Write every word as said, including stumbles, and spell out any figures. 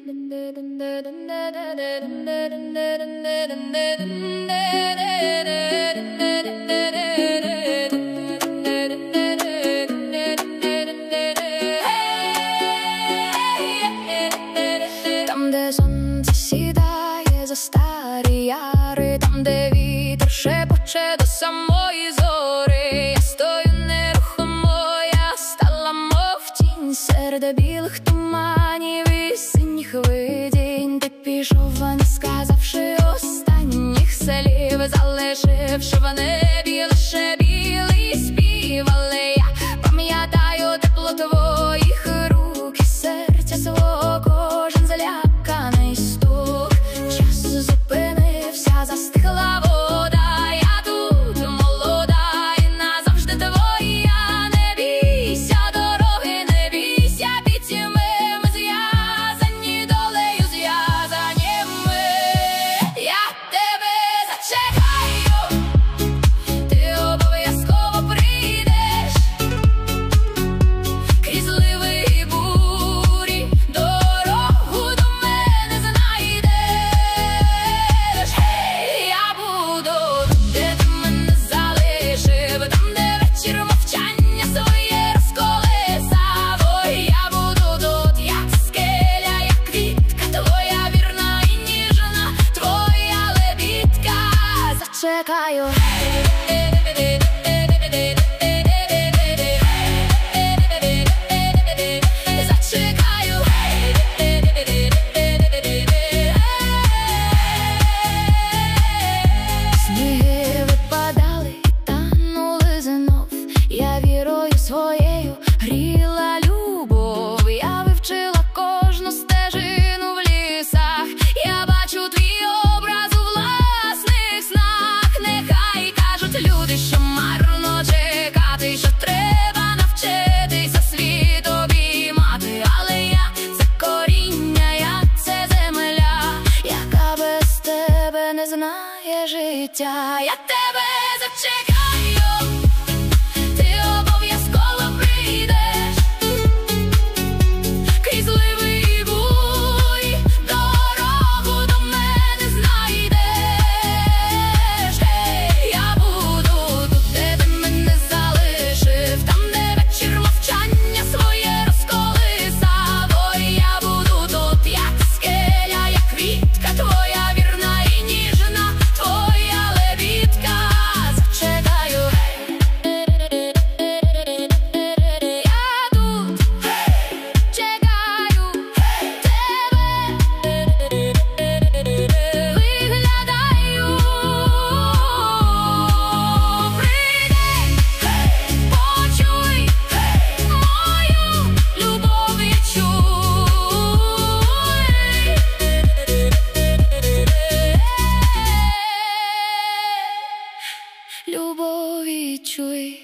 Там, де сонце сідає за старі яри, там, де вітер шепоче до самої зори, я стою нерухомо, я стала мов тінь серед білих туманів і синіх видінь. Ти пішов, не сказавши останніх слів, залишивши в небі лише білий спів. Але я пам'ятаю тепло твоїх рук і серця свого, кожен зляканий стук. Час зупинився, застигла вода, я тут молода і назавжди твоя. Не бійся дороги, не бійся пітьми, ми зв'язані долею, зв'язані ми. Я тебе зачекаю, ти обов'язково прийдеш, крізь ливи і бурі дорогу до мене знайдеш. Гей, я буду тут, де ти мене залишив, там, де вечір мовчання своє розколисав. Ой, я буду тут, як скеля, як квітка твоя вірна і ніжна, твоя лебідка. Зачекаю. Зачекаю. Сніги випадали і танули знов, я вірою своєю гріла любов. Я вивчила кожну стежину в лісах, я бачу твій образ у власних снах. Нехай кажуть люди, що марно чекати, що треба навчитися світ обіймати. Але я — це коріння, я — це земля, яка без тебе не знає життя. Я тебе зачекаю, ти обов'язково прийдеш, крізь ливи і бурі дорогу до мене знайдеш. Гей, я буду тут, де ти мене залишив, там, де вечір мовчання своє розколисав. Ой, я буду тут, як скеля, як квітка твоя вірна і ніжна, твоя лебідка. Зачекаю. Я тут чекаю тебе, виглядаю. Прийди, почуй мою любов, відчуй. Любов відчуй.